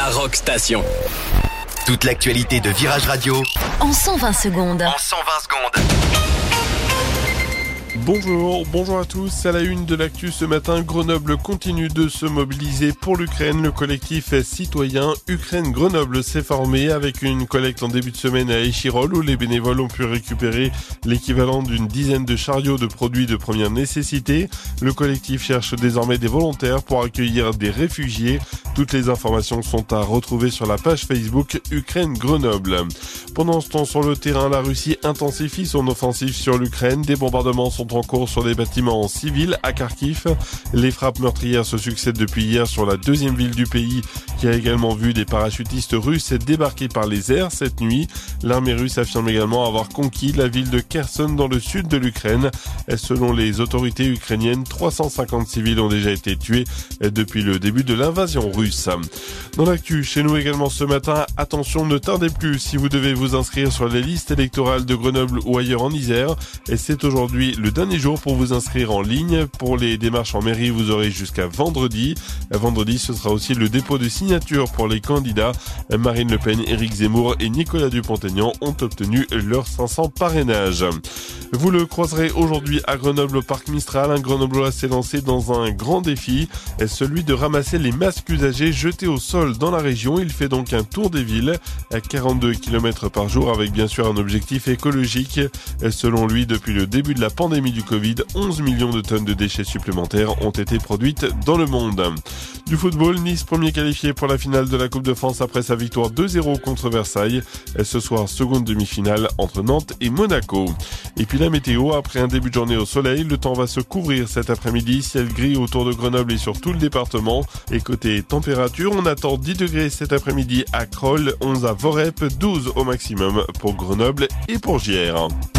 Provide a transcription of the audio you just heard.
la Rock Station. Toute l'actualité de Virage Radio en 120 secondes. Bonjour à tous. À la une de l'actu ce matin, Grenoble continue de se mobiliser pour l'Ukraine. Le collectif citoyen Ukraine-Grenoble s'est formé avec une collecte en début de semaine à Échirolles où les bénévoles ont pu récupérer l'équivalent d'une dizaine de chariots de produits de première nécessité. Le collectif cherche désormais des volontaires pour accueillir des réfugiés. Toutes les informations sont à retrouver sur la page Facebook Ukraine-Grenoble. Pendant ce temps, sur le terrain, la Russie intensifie son offensive sur l'Ukraine. Des bombardements sont en cours sur des bâtiments civils à Kharkiv. Les frappes meurtrières se succèdent depuis hier sur la deuxième ville du pays qui a également vu des parachutistes russes débarquer par les airs cette nuit. L'armée russe affirme également avoir conquis la ville de Kherson dans le sud de l'Ukraine. Selon les autorités ukrainiennes, 350 civils ont déjà été tués depuis le début de l'invasion russe. Dans l'actu, chez nous également ce matin, attention, ne tardez plus si vous devez vous inscrire sur les listes électorales de Grenoble ou ailleurs en Isère. Et c'est aujourd'hui le dernier jour pour vous inscrire en ligne. Pour les démarches en mairie, vous aurez jusqu'à vendredi. Vendredi, ce sera aussi le dépôt de signature pour les candidats. Marine Le Pen, Éric Zemmour et Nicolas Dupont-Aignan ont obtenu leurs 500 parrainages. Vous le croiserez aujourd'hui à Grenoble au Parc Mistral. Un Grenoblois s'est lancé dans un grand défi, celui de ramasser les masques usagés jetés au sol dans la région. Il fait donc un tour des villes à 42 km par jour avec bien sûr un objectif écologique. Selon lui, depuis le début de la pandémie du Covid, 11 millions de tonnes de déchets supplémentaires ont été produites dans le monde. Du football, Nice premier qualifié pour la finale de la Coupe de France après sa victoire 2-0 contre Versailles. Ce soir, seconde demi-finale entre Nantes et Monaco. Et puis la météo, après un début de journée au soleil, le temps va se couvrir cet après-midi. Ciel gris autour de Grenoble et sur tout le département. Et côté température, on attend 10 degrés cet après-midi à Crolles, 11 à Vorep, 12 au maximum pour Grenoble et pour Giers.